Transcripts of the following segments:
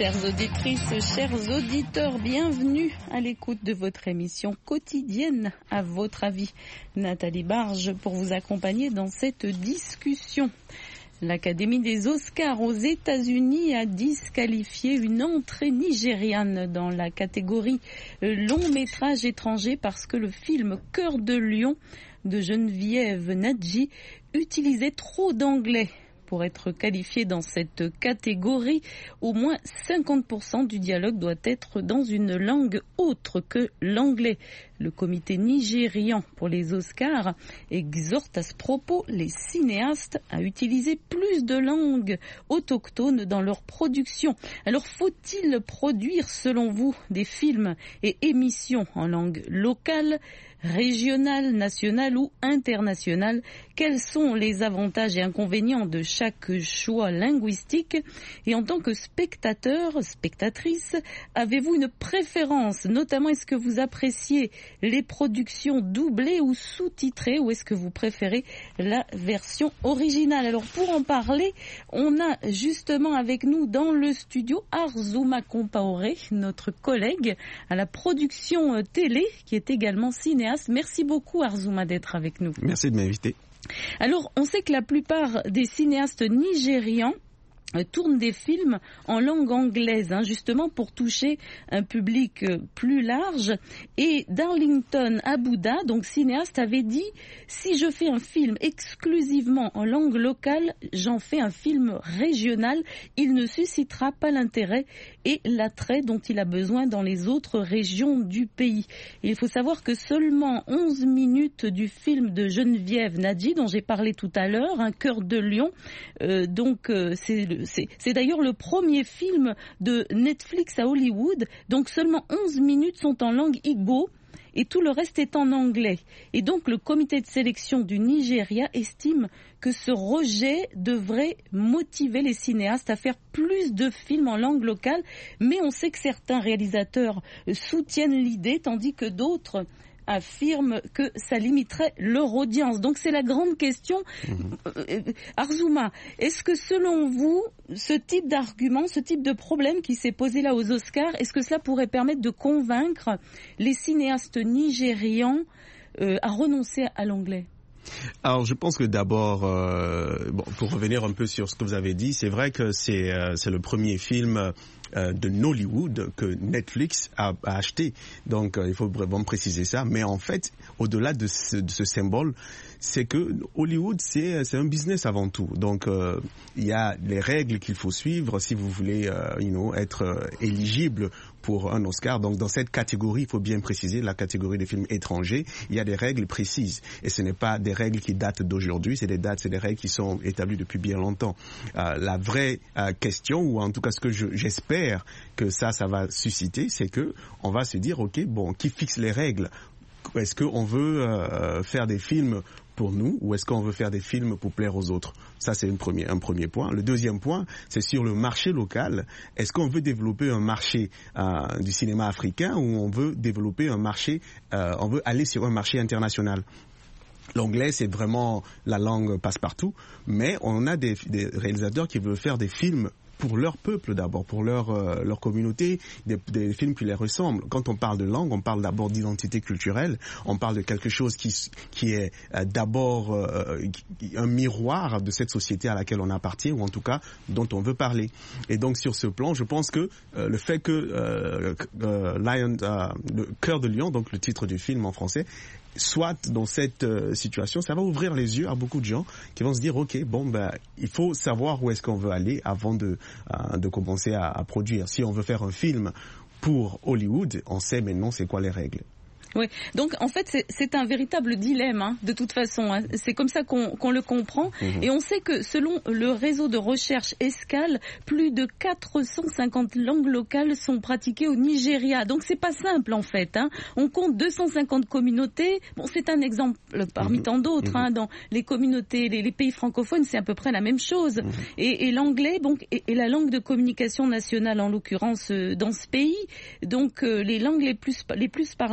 Chères auditrices, chers auditeurs, bienvenue à l'écoute de votre émission quotidienne À votre avis. Nathalie Barge pour vous accompagner dans cette discussion. L'Académie des Oscars aux États-Unis a disqualifié une entrée nigériane dans la catégorie long métrage étranger parce que le film Cœur de lion de Geneviève Nnaji utilisait trop d'anglais. Pour être qualifié dans cette catégorie, au moins 50% du dialogue doit être dans une langue autre que l'anglais. Le comité nigérian pour les Oscars exhorte à ce propos les cinéastes à utiliser plus de langues autochtones dans leur production. Alors faut-il produire, selon vous, des films et émissions en langue locale, régionale, nationale ou internationale? Quels sont les avantages et inconvénients de chaque choix linguistique? Et en tant que spectateur, spectatrice, avez-vous une préférence? Notamment, est-ce que vous appréciez les productions doublées ou sous-titrées, ou est-ce que vous préférez la version originale? Alors pour en parler, on a justement avec nous dans le studio Arzouma Compaoré, notre collègue à la production télé, qui est également cinéaste. Merci beaucoup Arzouma d'être avec nous. Merci de m'inviter. Alors on sait que la plupart des cinéastes nigérians tournent des films en langue anglaise, justement pour toucher un public plus large. Et Darlington Abuda, donc cinéaste, avait dit « Si je fais un film exclusivement en langue locale, j'en fais un film régional. Il ne suscitera pas l'intérêt et l'attrait dont il a besoin dans les autres régions du pays. » Il faut savoir que seulement 11 minutes du film de Geneviève Nnaji, dont j'ai parlé tout à l'heure, Un cœur de lion, c'est d'ailleurs le premier film de Netflix à Hollywood, donc seulement 11 minutes sont en langue igbo et tout le reste est en anglais. Et donc le comité de sélection du Nigeria estime que ce rejet devrait motiver les cinéastes à faire plus de films en langue locale, mais on sait que certains réalisateurs soutiennent l'idée, tandis que d'autres affirment que ça limiterait leur audience. Donc c'est la grande question. Arzouma, est-ce que selon vous, ce type d'argument, ce type de problème qui s'est posé là aux Oscars, est-ce que cela pourrait permettre de convaincre les cinéastes nigérians à renoncer à l'anglais? Alors je pense que d'abord, pour revenir un peu sur ce que vous avez dit, c'est vrai que c'est le premier film de Nollywood que Netflix a acheté. Donc il faut vraiment préciser ça. Mais en fait, au-delà de ce symbole, c'est que Hollywood, c'est un business avant tout. Donc il y a les règles qu'il faut suivre si vous voulez être éligible pour un Oscar. Donc dans cette catégorie, il faut bien préciser, la catégorie des films étrangers, il y a des règles précises. Et ce n'est pas des règles qui datent d'aujourd'hui, c'est des règles qui sont établies depuis bien longtemps. La vraie question, ou en tout cas ce que j'espère que ça va susciter, c'est que on va se dire, ok, bon, qui fixe les règles? Est-ce qu'on veut faire des films pour nous, ou est-ce qu'on veut faire des films pour plaire aux autres? Ça, c'est un premier point. Le deuxième point, c'est sur le marché local. Est-ce qu'on veut développer un marché du cinéma africain, ou on veut développer un marché, on veut aller sur un marché international? L'anglais, c'est vraiment la langue passe-partout, mais on a des réalisateurs qui veulent faire des films pour leur peuple d'abord, pour leur communauté, des films qui les ressemblent. Quand on parle de langue, on parle d'abord d'identité culturelle, on parle de quelque chose qui est d'abord un miroir de cette société à laquelle on appartient, ou en tout cas dont on veut parler. Et donc sur ce plan, je pense que le fait que le Cœur de lion, donc le titre du film en français, soit dans cette situation, ça va ouvrir les yeux à beaucoup de gens qui vont se dire, ok, bon, il faut savoir où est-ce qu'on veut aller avant de commencer à produire. Si on veut faire un film pour Hollywood, on sait maintenant c'est quoi les règles. Oui, donc en fait c'est un véritable dilemme, de toute façon. C'est comme ça qu'on le comprend. Et on sait que selon le réseau de recherche Escale, plus de 450 langues locales sont pratiquées au Nigeria. Donc c'est pas simple en fait. On compte 250 communautés. Bon, c'est un exemple parmi tant d'autres. Dans les communautés, les pays francophones, c'est à peu près la même chose. Et l'anglais, donc, est la langue de communication nationale en l'occurrence dans ce pays. Donc les langues les plus parlées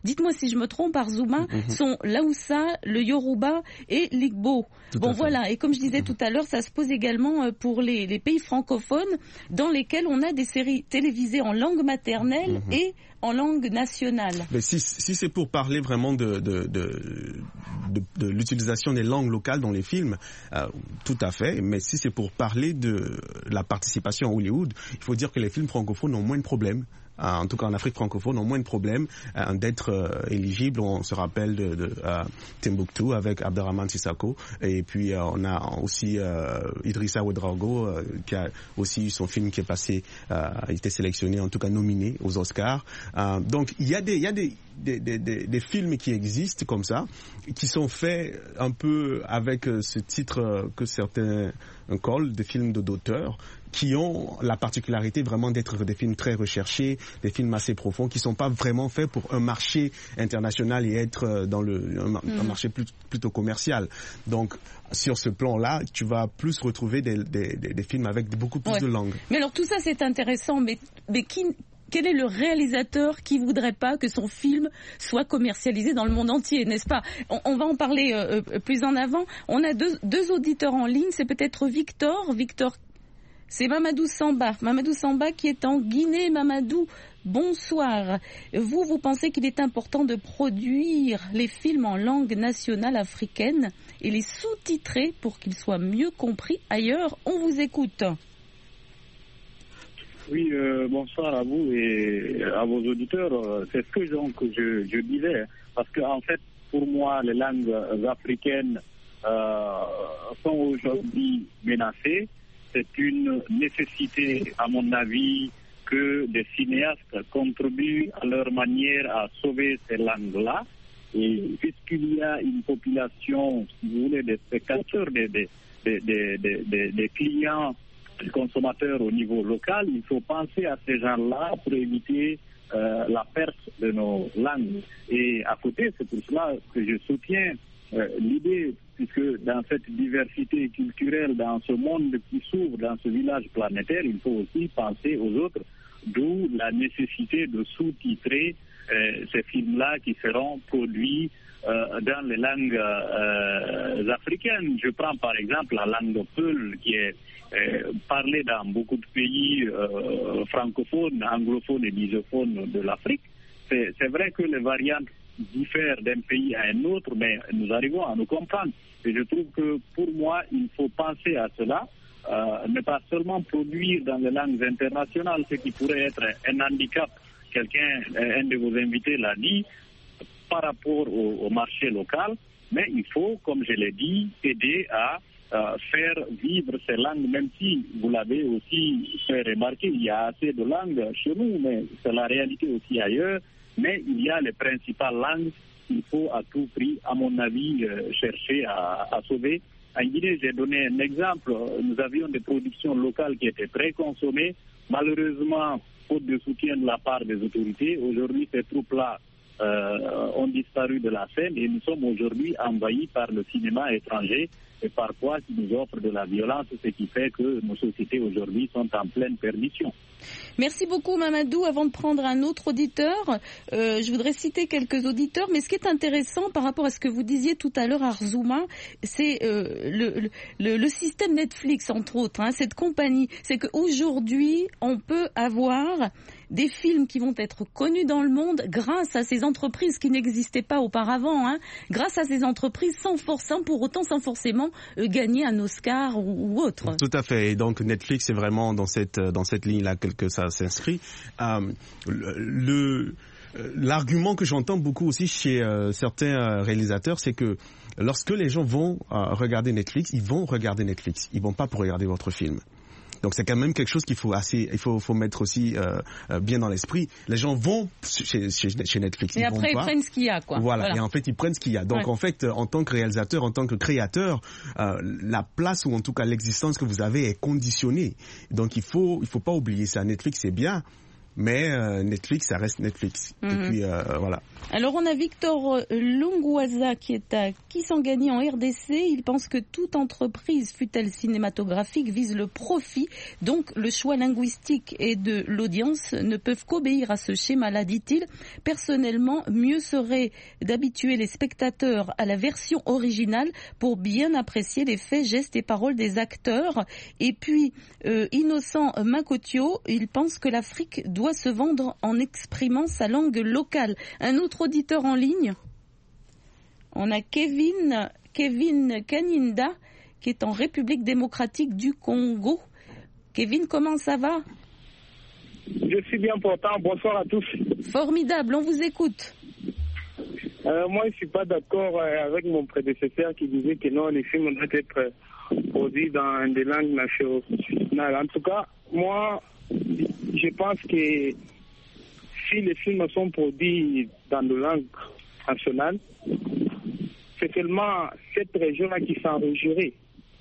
dites-moi si je me trompe, Arzuma, sont l'Aoussa, le Yoruba et l'Igbo. Bon voilà, et comme je disais tout à l'heure, ça se pose également pour les pays francophones dans lesquels on a des séries télévisées en langue maternelle et en langue nationale. Mais si c'est pour parler vraiment de l'utilisation des langues locales dans les films, tout à fait. Mais si c'est pour parler de la participation à Hollywood, il faut dire que les films francophones ont moins de problèmes. En tout cas en Afrique francophone, ont moins de problèmes d'être éligibles. On se rappelle de Timbuktu avec Abderrahmane Sissako. Et puis on a aussi Idrissa Ouedraogo qui a aussi eu son film qui est passé, a été sélectionné, en tout cas nominé aux Oscars. Donc il y a des films qui existent comme ça, qui sont faits un peu avec ce titre que certains collent, des films d'auteur, qui ont la particularité vraiment d'être des films très recherchés, des films assez profonds, qui sont pas vraiment faits pour un marché international et être dans un marché plutôt commercial. Donc, sur ce plan-là, tu vas plus retrouver des films avec beaucoup plus de langues. Mais alors, tout ça, c'est intéressant, mais quel est le réalisateur qui voudrait pas que son film soit commercialisé dans le monde entier, n'est-ce pas? On va en parler plus en avant. On a deux auditeurs en ligne, c'est peut-être Victor, c'est Mamadou Samba qui est en Guinée. Mamadou, bonsoir. Vous pensez qu'il est important de produire les films en langue nationale africaine et les sous-titrer pour qu'ils soient mieux compris ailleurs? On vous écoute. Oui, bonsoir à vous et à vos auditeurs. C'est ce que je disais, parce qu'en fait, pour moi, les langues africaines sont aujourd'hui menacées. C'est une nécessité, à mon avis, que des cinéastes contribuent à leur manière à sauver ces langues-là. Et puisqu'il y a une population, si vous voulez, des spectateurs, des clients, des consommateurs au niveau local, il faut penser à ces gens-là pour éviter la perte de nos langues. Et à côté, c'est pour cela que je soutiens l'idée, puisque dans cette diversité culturelle, dans ce monde qui s'ouvre, dans ce village planétaire, il faut aussi penser aux autres, d'où la nécessité de sous-titrer ces films-là qui seront produits dans les langues africaines. Je prends par exemple la langue Peul, qui est parlée dans beaucoup de pays francophones, anglophones et misophones de l'Afrique. C'est vrai que les variantes diffèrent d'un pays à un autre, mais nous arrivons à nous comprendre. Et je trouve que pour moi, il faut penser à cela, ne pas seulement produire dans les langues internationales, ce qui pourrait être un handicap. Un de vos invités l'a dit, par rapport au marché local, mais il faut, comme je l'ai dit, aider à faire vivre ces langues, même si, vous l'avez aussi fait remarquer, il y a assez de langues chez nous, mais c'est la réalité aussi ailleurs. Mais il y a les principales langues qu'il faut à tout prix, à mon avis, chercher à sauver. En Guinée, j'ai donné un exemple. Nous avions des productions locales qui étaient très consommées. Malheureusement, faute de soutien de la part des autorités, aujourd'hui, ces troupes-là ont disparu de la scène et nous sommes aujourd'hui envahis par le cinéma étranger et parfois qui nous offre de la violence, ce qui fait que nos sociétés aujourd'hui sont en pleine perdition. Merci beaucoup Mamadou. Avant de prendre un autre auditeur, je voudrais citer quelques auditeurs, mais ce qui est intéressant par rapport à ce que vous disiez tout à l'heure, Arzuma, c'est le système Netflix, entre autres, cette compagnie. C'est qu'aujourd'hui, on peut avoir des films qui vont être connus dans le monde grâce à ces entreprises qui n'existaient pas auparavant, grâce à ces entreprises sans forcément gagner un Oscar ou autre. Tout à fait. Et donc Netflix est vraiment dans cette ligne-là que ça s'inscrit. L'argument que j'entends beaucoup aussi chez certains réalisateurs, c'est que lorsque les gens vont regarder Netflix, ils vont regarder Netflix. Ils vont pas pour regarder votre film. Donc c'est quand même quelque chose qu'il faut mettre aussi bien dans l'esprit. Les gens vont chez Netflix. Et après ils prennent ce qu'il y a, quoi. Voilà. Et en fait ils prennent ce qu'il y a. Donc en fait, en tant que réalisateur, en tant que créateur, la place ou en tout cas l'existence que vous avez est conditionnée. Donc il faut pas oublier ça. Netflix c'est bien, Mais Netflix, ça reste Netflix. Et puis, voilà. Alors, on a Victor Lungwaza qui est à Kisangani en RDC. Il pense que toute entreprise, fût-elle cinématographique, vise le profit. Donc, le choix linguistique et de l'audience ne peuvent qu'obéir à ce schéma-là, dit-il. Personnellement, mieux serait d'habituer les spectateurs à la version originale pour bien apprécier les faits, gestes et paroles des acteurs. Et puis, Innocent Makotio, il pense que l'Afrique doit se vendre en exprimant sa langue locale. Un autre auditeur en ligne, on a Kevin Kaninda qui est en République démocratique du Congo. Kevin, comment ça va? Je suis bien portant, bonsoir à tous. Formidable, on vous écoute. Moi, je ne suis pas d'accord avec mon prédécesseur qui disait que non, les films doivent être produits dans des langues nationales. En tout cas, moi, je pense que si les films sont produits dans des langues nationales, c'est seulement cette région-là qui s'enrigirait.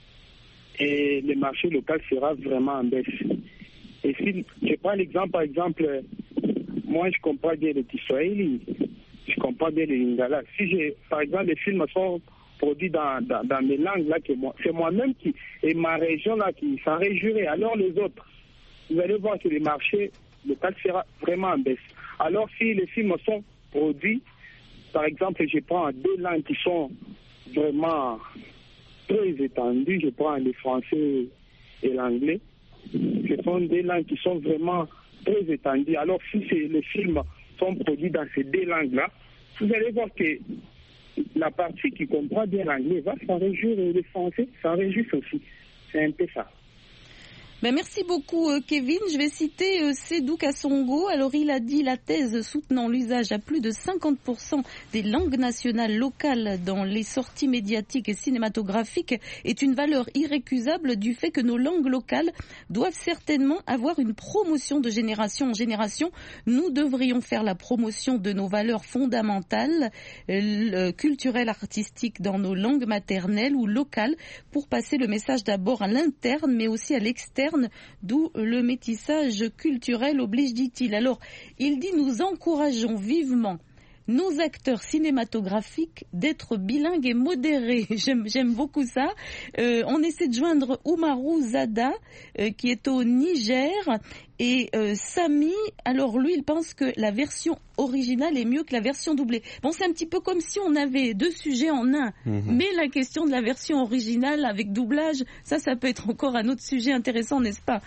Et le marché local sera vraiment en baisse. Et si je prends l'exemple, par exemple, moi je comprends bien le Kiswahili, je comprends bien le Lingala. Si par exemple, les films sont produits dans mes langues là, c'est moi-même et ma région là qui s'enrigirait. Alors les autres, vous allez voir que le marché local sera vraiment en baisse. Alors si les films sont produits, par exemple, je prends deux langues qui sont vraiment très étendues, je prends le français et l'anglais. Ce sont des langues qui sont vraiment très étendues. Alors si les films sont produits dans ces deux langues-là, vous allez voir que la partie qui comprend bien l'anglais va s'en réjouir et le français s'en réjouit aussi. C'est un peu ça. Ben merci beaucoup Kevin. Je vais citer Sédou Kassongo. Alors il a dit la thèse soutenant l'usage à plus de 50% des langues nationales locales dans les sorties médiatiques et cinématographiques est une valeur irrécusable du fait que nos langues locales doivent certainement avoir une promotion de génération en génération. Nous devrions faire la promotion de nos valeurs fondamentales, culturelles, artistiques dans nos langues maternelles ou locales pour passer le message d'abord à l'interne mais aussi à l'externe. D'où le métissage culturel oblige, dit-il. Alors, il dit, nous encourageons vivement nos acteurs cinématographiques d'être bilingues et modérés. J'aime beaucoup ça. On essaie de joindre Oumarou Zada, qui est au Niger, et Samy, alors lui, il pense que la version originale est mieux que la version doublée. Bon, c'est un petit peu comme si on avait deux sujets en un, mais la question de la version originale avec doublage, ça peut être encore un autre sujet intéressant, n'est-ce pas?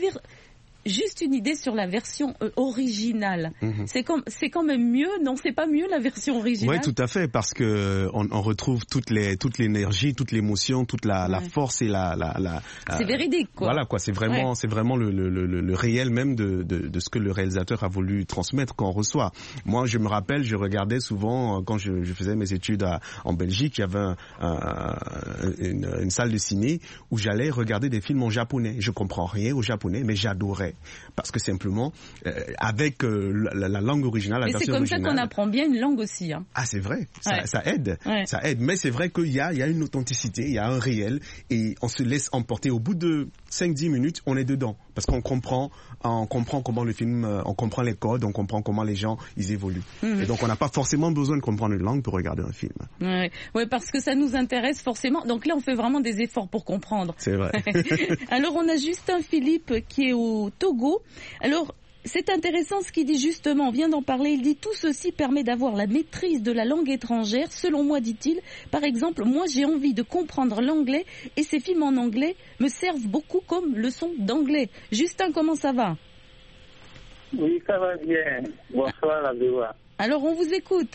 Juste une idée sur la version originale. C'est quand même mieux, non? C'est pas mieux la version originale? Oui, tout à fait, parce que on retrouve toute l'énergie, toute l'émotion, toute la force et c'est véridique, quoi. Voilà, quoi. C'est vraiment le réel même de ce que le réalisateur a voulu transmettre qu'on reçoit. Moi, je me rappelle, je regardais souvent quand je faisais mes études en Belgique, il y avait une salle de ciné où j'allais regarder des films en japonais. Je comprends rien au japonais, mais j'adorais. Parce que simplement, avec la langue originale, la version originale... Mais c'est comme ça qu'on apprend bien une langue aussi. Hein. Ah, c'est vrai, ça aide. Ouais. Ça aide, mais c'est vrai qu'il y a une authenticité, il y a un réel, et on se laisse emporter. Au bout de 5-10 minutes, on est dedans. Parce qu'on comprend comment le film, on comprend les codes, on comprend comment les gens, ils évoluent. Et donc, on n'a pas forcément besoin de comprendre une langue pour regarder un film. Ouais, parce que ça nous intéresse forcément. Donc là, on fait vraiment des efforts pour comprendre. C'est vrai. Alors, on a Justin Philippe qui est au Togo. Alors, c'est intéressant ce qu'il dit justement, on vient d'en parler, il dit tout ceci permet d'avoir la maîtrise de la langue étrangère. Selon moi, dit-il, par exemple, moi j'ai envie de comprendre l'anglais et ces films en anglais me servent beaucoup comme leçon d'anglais. Justin, comment ça va? Oui, ça va bien. Bonsoir, la VOA. Alors, on vous écoute.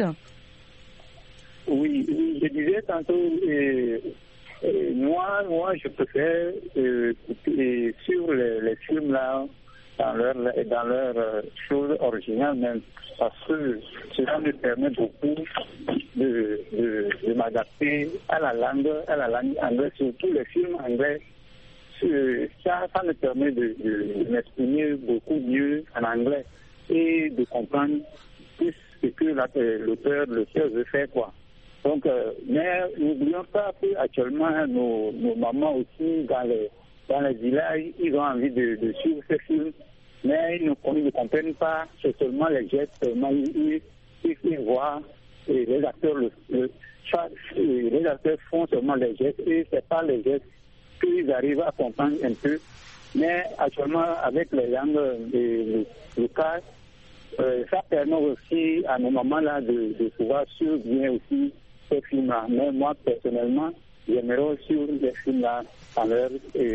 Oui, je disais tantôt, moi je préfère sur les films là, dans leur chose originale même, parce que cela me permet beaucoup de m'adapter à la langue anglaise, surtout les films anglais. Ça me permet de m'exprimer beaucoup mieux en anglais et de comprendre plus ce que l'auteur veut faire, quoi. Donc, mais n'oublions pas qu'actuellement, nos mamans aussi, dans les villages, ils ont envie de suivre ces films mais ils ne comprennent pas, c'est seulement les gestes, seulement ils voient, et les acteurs font seulement les gestes, et c'est pas les gestes qu'ils arrivent à comprendre un peu. Mais actuellement, avec les langues locales, ça permet aussi à nos moments-là de pouvoir suivre bien aussi ces films-là. Mais moi, personnellement, j'aimerais aussi des films-là à leur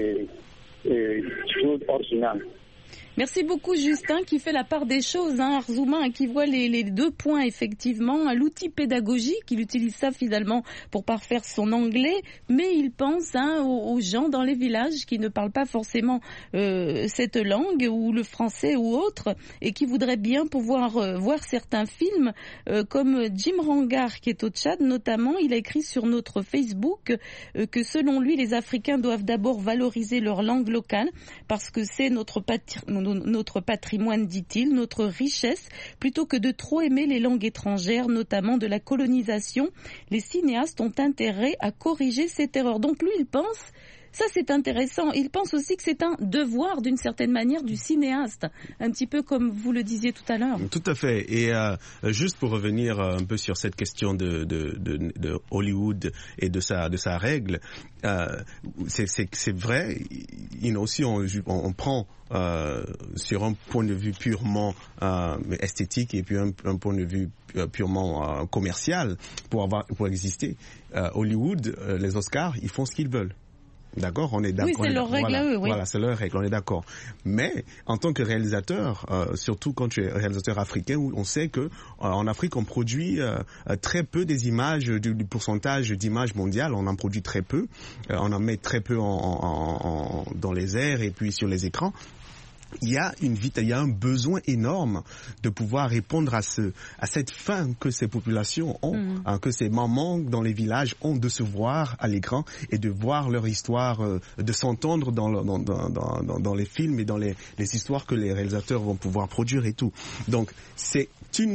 chose originale. Merci beaucoup Justin qui fait la part des choses, Arzouma, qui voit les deux points effectivement, l'outil pédagogique, il utilise ça finalement pour parfaire son anglais, mais il pense aux gens dans les villages qui ne parlent pas forcément cette langue ou le français ou autre et qui voudraient bien pouvoir voir certains films comme Jim Rangar qui est au Tchad notamment, il a écrit sur notre Facebook que selon lui les Africains doivent d'abord valoriser leur langue locale parce que c'est notre patrimoine, dit-il, notre richesse, plutôt que de trop aimer les langues étrangères, notamment de la colonisation. Les cinéastes ont intérêt à corriger cette erreur. Donc lui, il pense, ça c'est intéressant, il pense aussi que c'est un devoir d'une certaine manière du cinéaste, un petit peu comme vous le disiez tout à l'heure. Tout à fait. Et juste pour revenir un peu sur cette question de Hollywood et de sa règle, c'est vrai, aussi on prend sur un point de vue purement esthétique et puis un point de vue purement commercial pour exister. Hollywood, les Oscars, ils font ce qu'ils veulent. D'accord, on est d'accord. Oui, c'est leur règle à eux, oui. Voilà, c'est leur règle, on est d'accord. Mais en tant que réalisateur, surtout quand tu es réalisateur africain, on sait que en Afrique on produit très peu des images, du pourcentage d'images mondiales, on en produit très peu, on en met très peu dans les airs et puis sur les écrans. Il y a un besoin énorme de pouvoir répondre à cette faim que ces populations ont, que ces mamans dans les villages ont de se voir à l'écran et de voir leur histoire, de s'entendre dans les films et dans les histoires que les réalisateurs vont pouvoir produire et tout. Donc c'est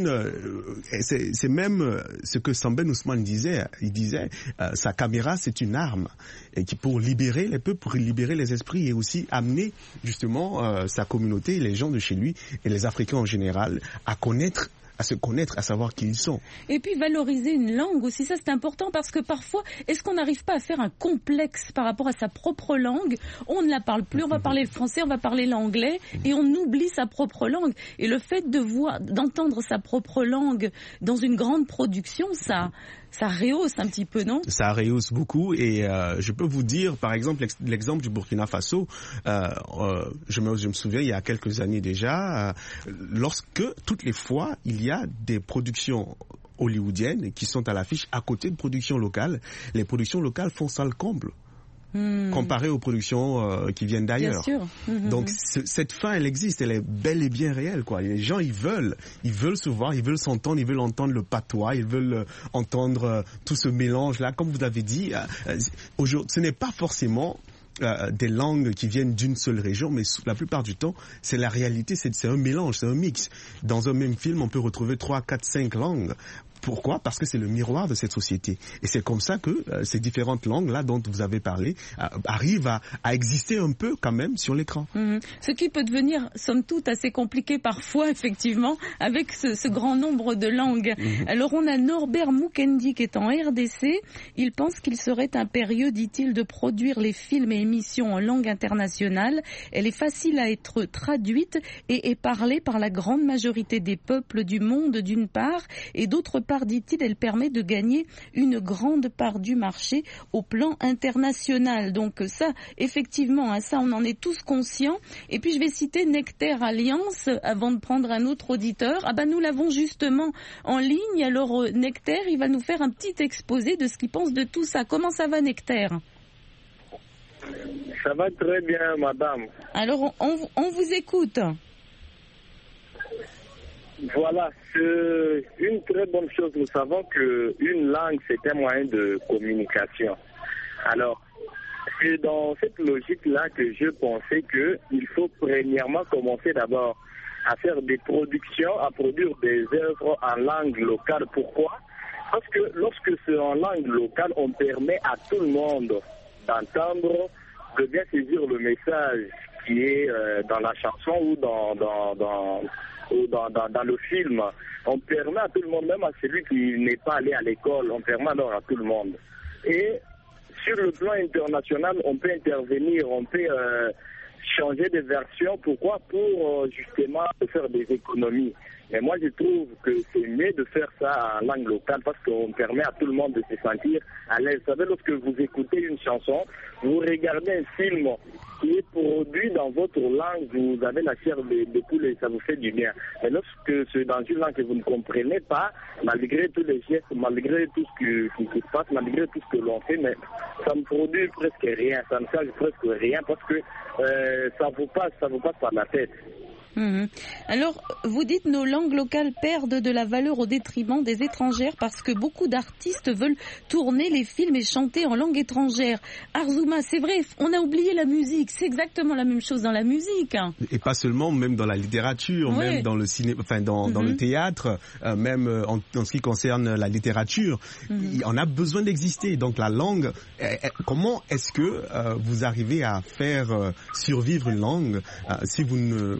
même ce que Samben Ousmane disait. Il disait sa caméra c'est une arme et pour libérer les peuples, pour libérer les esprits et aussi amener justement sa communauté, les gens de chez lui et les Africains en général à se connaître, à savoir qui ils sont. Et puis valoriser une langue aussi, ça c'est important parce que parfois, est-ce qu'on n'arrive pas à faire un complexe par rapport à sa propre langue? On ne la parle plus, on va parler le français, on va parler l'anglais et on oublie sa propre langue. Et le fait d'entendre sa propre langue dans une grande production, ça rehausse un petit peu, non? Ça rehausse beaucoup et je peux vous dire, par exemple, l'exemple du Burkina Faso, je me souviens il y a quelques années déjà, lorsque toutes les fois il y a des productions hollywoodiennes qui sont à l'affiche à côté de productions locales, les productions locales font ça le comble. Comparé aux productions qui viennent d'ailleurs. Bien sûr. Donc cette faim, elle existe, elle est bel et bien réelle, quoi. Les gens, ils veulent se voir, ils veulent s'entendre, ils veulent entendre le patois, ils veulent entendre tout ce mélange-là. Comme vous avez dit, aujourd'hui, ce n'est pas forcément des langues qui viennent d'une seule région, mais la plupart du temps, c'est la réalité, c'est un mélange, c'est un mix. Dans un même film, on peut retrouver 3, 4, 5 langues. Pourquoi? Parce que c'est le miroir de cette société. Et c'est comme ça que ces différentes langues-là dont vous avez parlé arrivent à exister un peu quand même sur l'écran. Ce qui peut devenir, somme toute, assez compliqué parfois, effectivement, avec ce grand nombre de langues. Alors on a Norbert Mukendi qui est en RDC. Il pense qu'il serait impérieux, dit-il, de produire les films et émissions en langue internationale. Elle est facile à être traduite et est parlée par la grande majorité des peuples du monde, d'une part, et d'autre part, dit-il, elle permet de gagner une grande part du marché au plan international. Donc ça, effectivement, ça on en est tous conscients. Et puis je vais citer Nectaire Alliance avant de prendre un autre auditeur. Nous l'avons justement en ligne. Alors Nectaire, il va nous faire un petit exposé de ce qu'il pense de tout ça. Comment ça va, Nectaire? Ça va très bien, madame. Alors on vous écoute. Voilà, c'est une très bonne chose. Nous savons qu'une langue, c'est un moyen de communication. Alors, c'est dans cette logique-là que je pensais qu'il faut premièrement commencer d'abord à faire des productions, à produire des œuvres en langue locale. Pourquoi? Parce que lorsque c'est en langue locale, on permet à tout le monde d'entendre, de bien saisir le message qui est dans la chanson ou dans le film. On permet à tout le monde, même à celui qui n'est pas allé à l'école, on permet alors à tout le monde. Et sur le plan international, on peut intervenir, on peut changer de version. Pourquoi? Pour justement faire des économies. Mais moi, je trouve que c'est mieux de faire ça en langue locale parce qu'on permet à tout le monde de se sentir à l'aise. Vous savez, lorsque vous écoutez une chanson, vous regardez un film qui est produit dans votre langue, vous avez la chair de poule et ça vous fait du bien. Mais lorsque c'est dans une langue que vous ne comprenez pas, malgré tous les gestes, malgré tout ce qui se passe, malgré tout ce que l'on fait, mais ça ne produit presque rien, ça ne change presque rien parce que ça vous passe par la tête. Alors, vous dites nos langues locales perdent de la valeur au détriment des étrangères parce que beaucoup d'artistes veulent tourner les films et chanter en langue étrangère. Arzouma, c'est vrai, on a oublié la musique, c'est exactement la même chose dans la musique. Et pas seulement, même dans la littérature, même dans le cinéma, enfin dans le théâtre, même en ce qui concerne la littérature, on a besoin d'exister. Donc la langue, comment est-ce que vous arrivez à faire survivre une langue si vous ne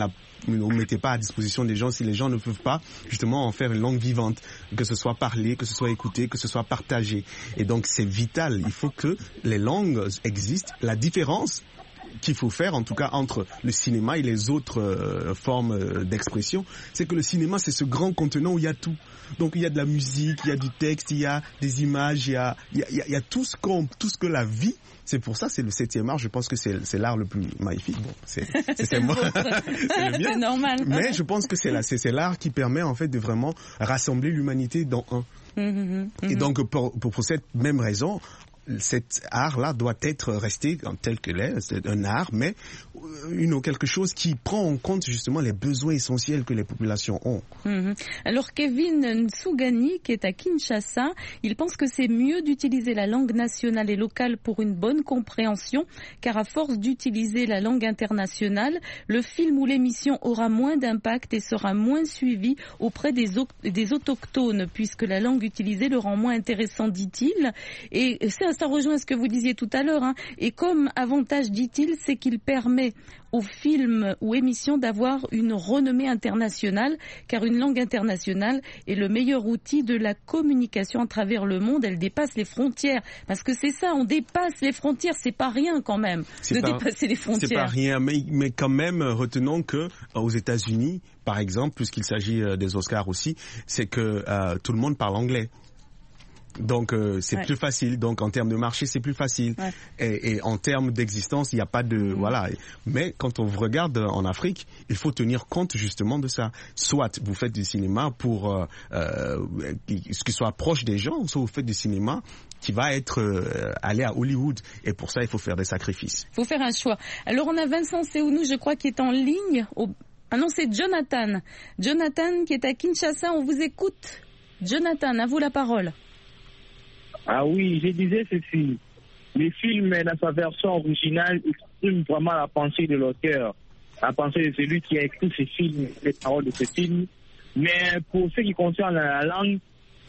mettez pas à disposition des gens, si les gens ne peuvent pas justement en faire une langue vivante, que ce soit parlé, que ce soit écouté, que ce soit partagé. Et donc c'est vital, il faut que les langues existent. La différence qu'il faut faire, en tout cas entre le cinéma et les autres formes d'expression, c'est que le cinéma, c'est ce grand contenant où il y a tout. Donc il y a de la musique, il y a du texte, il y a des images, il y a tout ce que la vie. C'est pour ça, c'est le 7e art. Je pense que c'est l'art le plus magnifique. Bon, c'est moi, c'est le mien. C'est normal. Mais je pense que c'est l'art qui permet en fait de vraiment rassembler l'humanité dans un. Et donc pour cette même raison, cet art-là doit être resté tel qu'il est, c'est un art, mais quelque chose qui prend en compte justement les besoins essentiels que les populations ont. Alors Kevin Nsugani, qui est à Kinshasa, il pense que c'est mieux d'utiliser la langue nationale et locale pour une bonne compréhension, car à force d'utiliser la langue internationale, le film ou l'émission aura moins d'impact et sera moins suivi auprès des autochtones, puisque la langue utilisée le rend moins intéressant, dit-il. Et ça rejoint ce que vous disiez tout à l'heure, et comme avantage, dit-il, c'est qu'il permet aux films ou émissions d'avoir une renommée internationale, car une langue internationale est le meilleur outil de la communication à travers le monde. Elle dépasse les frontières, parce que c'est ça, on dépasse les frontières, c'est pas rien quand même dépasser les frontières. C'est pas rien, mais quand même, retenons que aux États-Unis, par exemple, puisqu'il s'agit des Oscars aussi, c'est que tout le monde parle anglais. Donc c'est plus facile. Donc en termes de marché, c'est plus facile. Et en termes d'existence, il n'y a pas de voilà. Mais quand on regarde en Afrique, il faut tenir compte justement de ça. Soit vous faites du cinéma pour ce qui soit proche des gens, soit vous faites du cinéma qui va être aller à Hollywood. Et pour ça, il faut faire des sacrifices. Il faut faire un choix. Alors on a Vincent Seounou, je crois, qui est en ligne. Ah non, c'est Jonathan. Jonathan qui est à Kinshasa. On vous écoute. Jonathan, à vous la parole. Ah oui, je disais ceci. Le film, dans sa version originale, exprime vraiment la pensée de l'auteur, la pensée de celui qui a écrit ce film, les paroles de ce film. Mais pour ce qui concerne la langue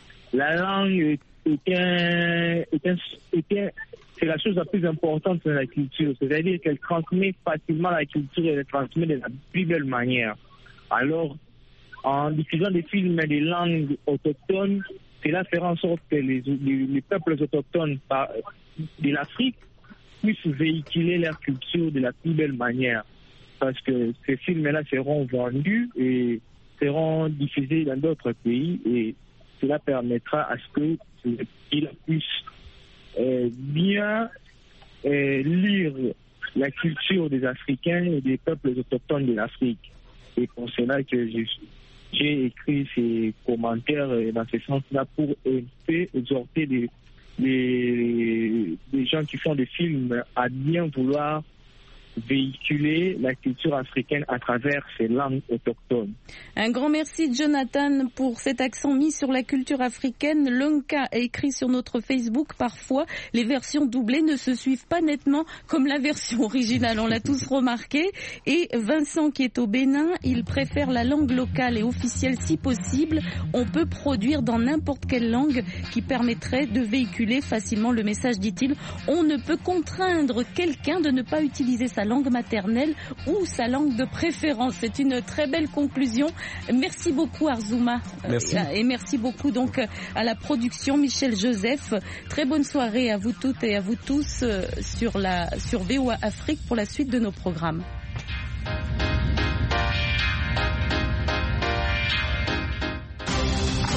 c'est la chose la plus importante dans la culture. C'est-à-dire qu'elle transmet facilement la culture et elle transmet de la plus belle manière. Alors, en diffusant des films des langues autochtones, cela fera en sorte que les peuples autochtones de l'Afrique puissent véhiculer leur culture de la plus belle manière. Parce que ces films-là seront vendus et seront diffusés dans d'autres pays et cela permettra à ce que ils puissent bien lire la culture des Africains et des peuples autochtones de l'Afrique. C'est pour cela que j'ai écrit ces commentaires dans ce sens-là pour exhorter des gens qui font des films à bien vouloir véhiculer la culture africaine à travers ces langues autochtones. Un grand merci Jonathan pour cet accent mis sur la culture africaine. Lunka a écrit sur notre Facebook, parfois les versions doublées ne se suivent pas nettement comme la version originale, on l'a tous remarqué. Et Vincent qui est au Bénin, il préfère la langue locale et officielle si possible. On peut produire dans n'importe quelle langue qui permettrait de véhiculer facilement le message, dit-il. On ne peut contraindre quelqu'un de ne pas utiliser sa langue maternelle ou sa langue de préférence. C'est une très belle conclusion. Merci beaucoup Arzouma. Merci. Et merci beaucoup donc à la production Michel Joseph. Très bonne soirée à vous toutes et à vous tous sur VOA Afrique pour la suite de nos programmes.